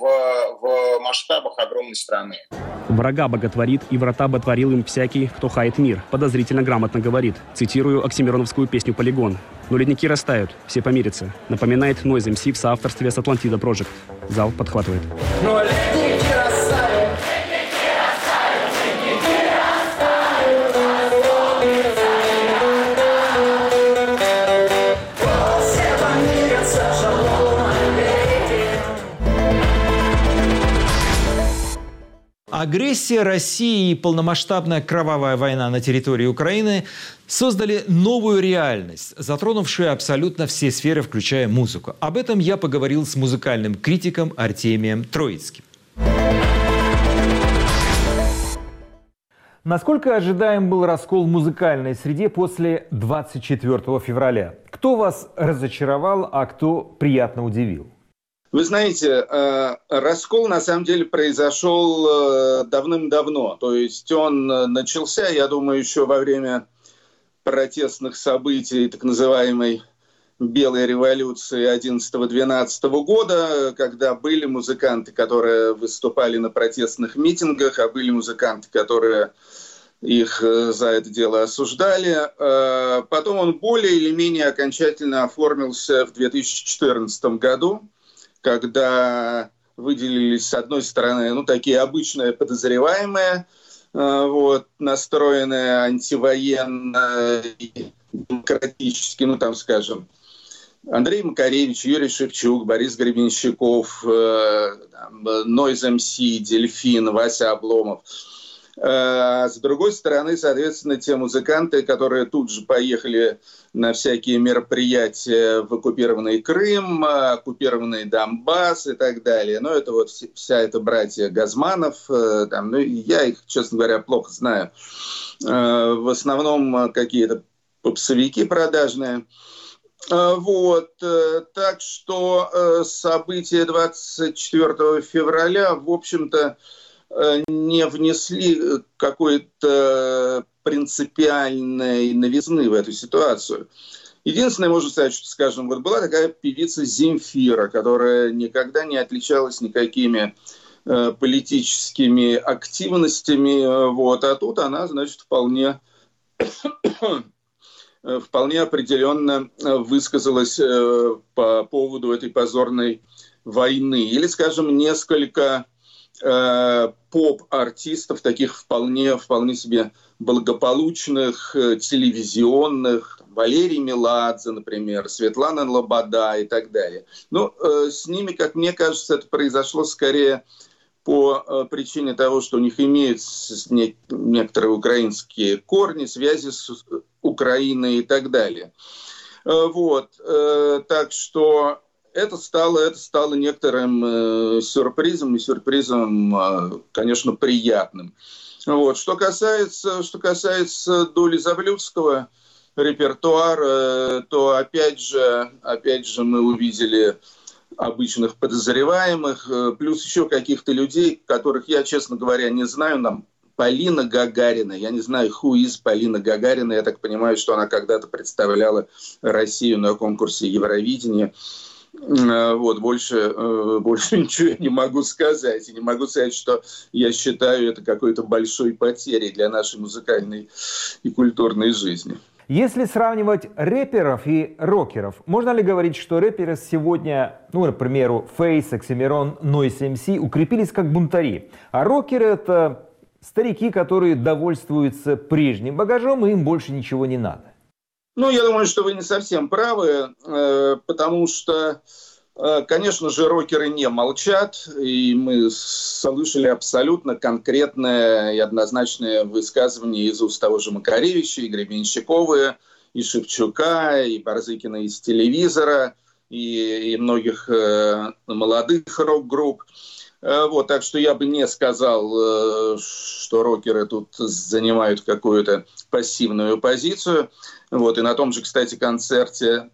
в масштабах огромной страны. Врага боготворит, и врата ботворил им всякий, кто хает мир. Подозрительно грамотно говорит. Цитирую оксимироновскую песню «Полигон». Но ледники растают, все помирятся. Напоминает Noise MC в соавторстве с Atlantida Project. Зал подхватывает. Но ледники растают. Агрессия России и полномасштабная кровавая война на территории Украины создали новую реальность, затронувшую абсолютно все сферы, включая музыку. Об этом я поговорил с музыкальным критиком Артемием Троицким. Насколько ожидаем был раскол в музыкальной среде после 24 февраля? Кто вас разочаровал, а кто приятно удивил? Вы знаете, раскол на самом деле произошел давным-давно. То есть он начался, я думаю, еще во время протестных событий так называемой «Белой революции» 11-12 года, когда были музыканты, которые выступали на протестных митингах, а были музыканты, которые их за это дело осуждали. Потом он более или менее окончательно оформился в 2014 году, когда выделились, с одной стороны, такие обычные подозреваемые, настроенные антивоенно, демократически, скажем, Андрей Макаревич, Юрий Шевчук, Борис Гребенщиков, Noise MC, Дельфин, Вася Обломов. С другой стороны, соответственно, те музыканты, которые тут же поехали на всякие мероприятия в оккупированный Крым, оккупированный Донбасс и так далее. Но это вот вся эта братья Газманов. Там, ну, я их, честно говоря, плохо знаю. В основном какие-то попсовики продажные. Вот. Так что события 24 февраля, в общем-то, не внесли какой-то принципиальной новизны в эту ситуацию. Единственное, можно сказать, что, скажем, вот была такая певица Земфира, которая никогда не отличалась никакими политическими активностями, вот, а тут она, значит, вполне определенно высказалась по поводу этой позорной войны. Или, скажем, несколько поп-артистов, таких вполне себе благополучных, телевизионных, Валерий Меладзе, например, Светлана Лобода и так далее. Но с ними, как мне кажется, это произошло скорее по причине того, что у них имеются некоторые украинские корни, связи с Украиной и так далее. Вот. Так что это стало некоторым сюрпризом, и сюрпризом, конечно, приятным. Вот. Что касается доли Завлюцкого репертуара, то опять же мы увидели обычных подозреваемых, плюс еще каких-то людей, которых я, честно говоря, не знаю. Там Полина Гагарина. Я не знаю, who is Полина Гагарина. Я так понимаю, что она когда-то представляла Россию на конкурсе Евровидения. Вот, больше ничего я не могу сказать. И не могу сказать, что я считаю это какой-то большой потерей для нашей музыкальной и культурной жизни. Если сравнивать рэперов и рокеров, можно ли говорить, что рэперы сегодня, ну, например, Фейс, Оксимирон, Noise MC укрепились как бунтари, а рокеры — это старики, которые довольствуются прежним багажом, и им больше ничего не надо? Ну, я думаю, что вы не совсем правы, потому что, конечно же, рокеры не молчат, и мы слышали абсолютно конкретное и однозначное высказывание из уст того же Макаревича, и Гребенщикова, и Шевчука, и Барзыкина из «Телевизора», и многих молодых рок-групп. Вот, так что я бы не сказал, что рокеры тут занимают какую-то пассивную позицию. Вот, и на том же, кстати, концерте,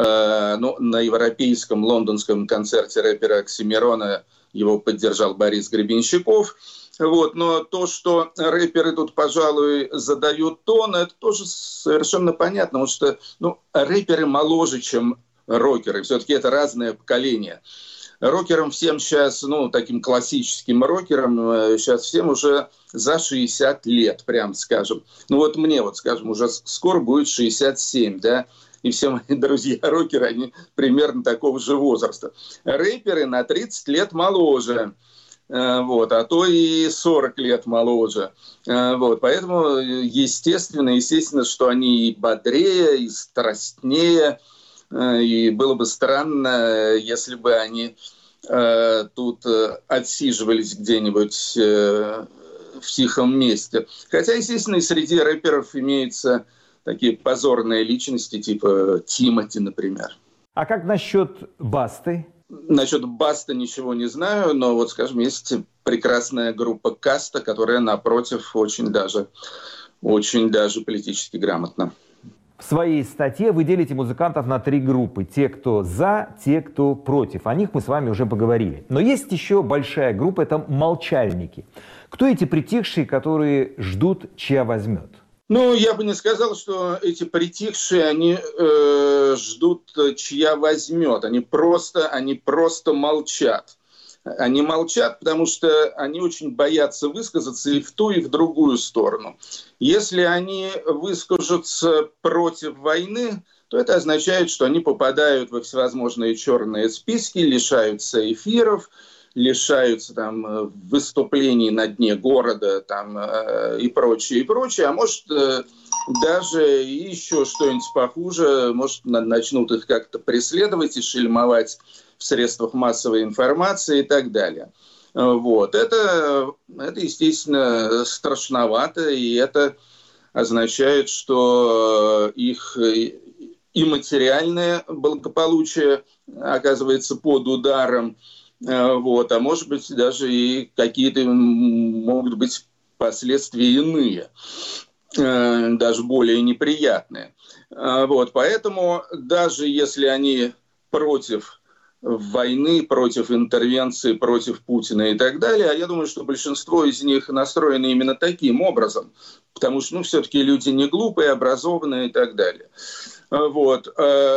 на европейском лондонском концерте рэпера Оксимирона его поддержал Борис Гребенщиков. Вот, но то, что рэперы тут, пожалуй, задают тон, это тоже совершенно понятно, потому что рэперы моложе, чем рокеры. Все-таки это разное поколение. Рокерам всем сейчас, таким классическим рокерам, сейчас всем уже за 60 лет, прям скажем. Вот мне, скажем, уже скоро будет 67, да, и все мои друзья-рокеры, они примерно такого же возраста. Рэперы на 30 лет моложе, вот, а то и 40 лет моложе. Вот, поэтому естественно, что они и бодрее, и страстнее, и было бы странно, если бы они тут отсиживались где-нибудь в тихом месте. Хотя, естественно, и среди рэперов имеются такие позорные личности, типа Тимати, например. А как насчет Басты? Насчет Басты ничего не знаю, но скажем, есть прекрасная группа Каста, которая, напротив, очень даже политически грамотна. В своей статье вы делите музыкантов на 3 группы. Те, кто за, те, кто против. О них мы с вами уже поговорили. Но есть еще большая группа, это молчальники. Кто эти притихшие, которые ждут, чья возьмет? Я бы не сказал, что эти притихшие, они ждут, чья возьмет. Они просто молчат. Они молчат, потому что они очень боятся высказаться и в ту, и в другую сторону. Если они выскажутся против войны, то это означает, что они попадают во всевозможные черные списки, лишаются эфиров, лишаются выступлений на дне города и прочее, а может даже еще что-нибудь похуже, может начнут их как-то преследовать и шельмовать в средствах массовой информации и так далее. Вот. Это, естественно, страшновато, и это означает, что их и материальное благополучие оказывается под ударом, вот, а может быть даже и какие-то могут быть последствия иные, даже более неприятные. Вот, поэтому даже если они против войны, против интервенции, против Путина и так далее, а я думаю, что большинство из них настроены именно таким образом, потому что, все-таки люди не глупые, образованные и так далее. Вот.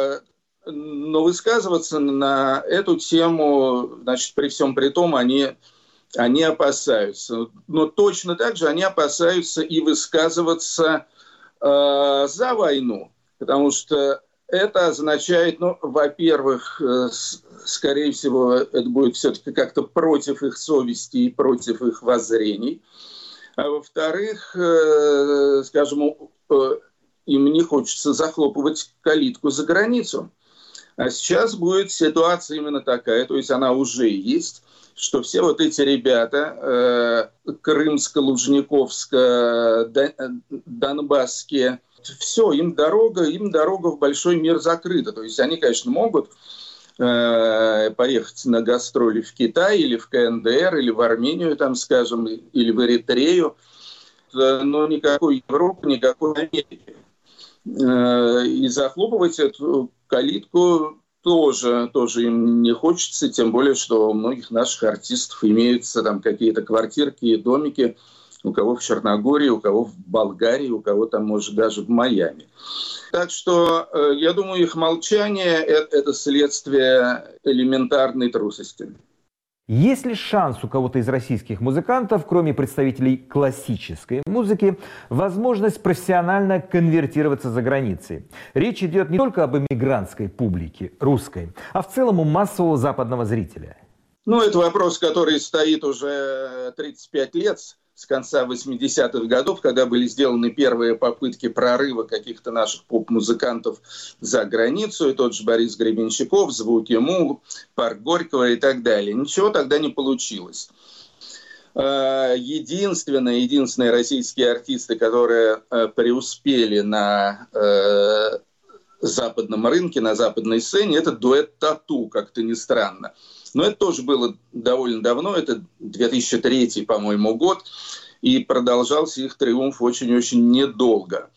Но высказываться на эту тему, значит, при всем при том, они опасаются. Но точно так же они опасаются и высказываться за войну, потому что это означает, во-первых, скорее всего, это будет все-таки как-то против их совести и против их воззрений. А во-вторых, скажем, им не хочется захлопывать калитку за границу. А сейчас будет ситуация именно такая, то есть она уже есть, что все вот эти ребята, крымско-лужниковско, донбасские, все, им дорога в большой мир закрыта. То есть они, конечно, могут поехать на гастроли в Китай или в КНДР, или в Армению, там, скажем, или в Эритрею, но никакой Европы, никакой Америки. И захлопывать эту калитку тоже им не хочется, тем более, что у многих наших артистов имеются там какие-то квартирки и домики, у кого в Черногории, у кого в Болгарии, у кого там, может, даже в Майами. Так что, я думаю, их молчание – это следствие элементарной трусости. Есть ли шанс у кого-то из российских музыкантов, кроме представителей классической музыки, возможность профессионально конвертироваться за границей? Речь идет не только об эмигрантской публике, русской, а в целом у массового западного зрителя. Это вопрос, который стоит уже 35 лет, с конца 80-х годов, когда были сделаны первые попытки прорыва каких-то наших поп-музыкантов за границу, и тот же Борис Гребенщиков, «Звуки Му», «Парк Горького» и так далее. Ничего тогда не получилось. Единственные российские артисты, которые преуспели на западном рынке, на западной сцене, это дуэт «Тату», как-то ни странно. Но это тоже было довольно давно, это 2003, по-моему, год, и продолжался их триумф очень-очень недолго.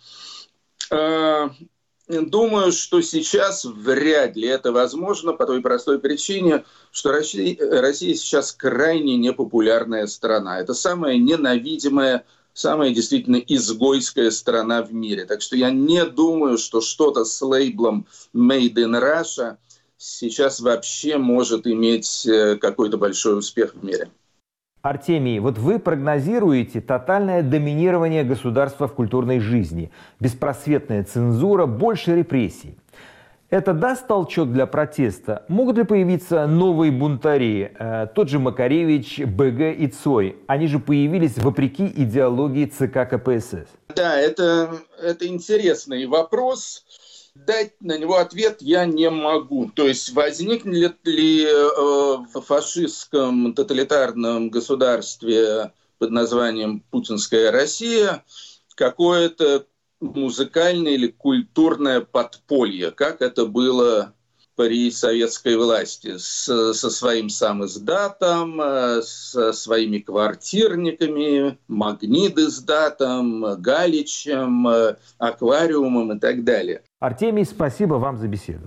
Думаю, что сейчас вряд ли это возможно по той простой причине, что Россия сейчас крайне непопулярная страна. Это самая ненавидимая, самая действительно изгойская страна в мире. Так что я не думаю, что что-то с лейблом «Made in Russia» сейчас вообще может иметь какой-то большой успех в мире. Артемий, вы прогнозируете тотальное доминирование государства в культурной жизни, беспросветная цензура, больше репрессий. Это даст толчок для протеста? Могут ли появиться новые бунтари? Тот же Макаревич, БГ и Цой. Они же появились вопреки идеологии ЦК КПСС. Да, это интересный вопрос. Дать на него ответ я не могу. То есть возникнет ли в фашистском тоталитарном государстве под названием «Путинская Россия» какое-то музыкальное или культурное подполье, как это было при советской власти, со своим самиздатом, со своими квартирниками, Магнит-издатом, Галичем, Аквариумом и так далее. Артемий, спасибо вам за беседу.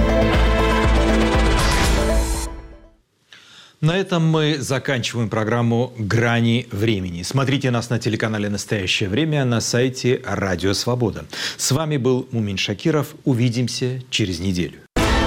На этом мы заканчиваем программу «Грани времени». Смотрите нас на телеканале «Настоящее время» на сайте «Радио Свобода». С вами был Мумин Шакиров. Увидимся через неделю.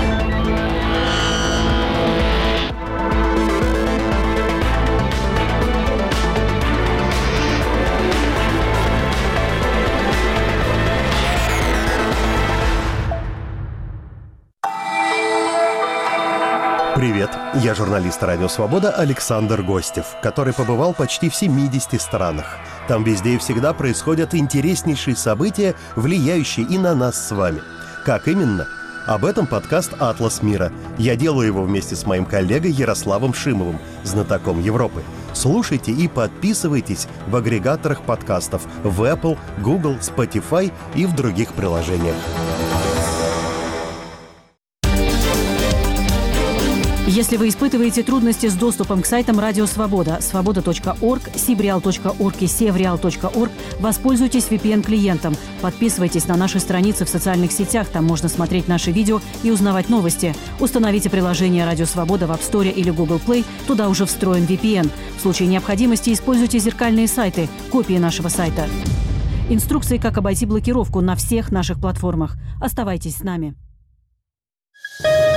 Привет, я журналист «Радио Свобода» Александр Гостев, который побывал почти в 70 странах. Там везде и всегда происходят интереснейшие события, влияющие и на нас с вами. Как именно? Об этом подкаст «Атлас мира». Я делаю его вместе с моим коллегой Ярославом Шимовым, знатоком Европы. Слушайте и подписывайтесь в агрегаторах подкастов в Apple, Google, Spotify и в других приложениях. Если вы испытываете трудности с доступом к сайтам Радио Свобода, свобода.орг, sibreal.org и sevreal.org, воспользуйтесь VPN-клиентом. Подписывайтесь на наши страницы в социальных сетях, там можно смотреть наши видео и узнавать новости. Установите приложение Радио Свобода в App Store или Google Play, туда уже встроен VPN. В случае необходимости используйте зеркальные сайты, копии нашего сайта. Инструкции, как обойти блокировку на всех наших платформах. Оставайтесь с нами.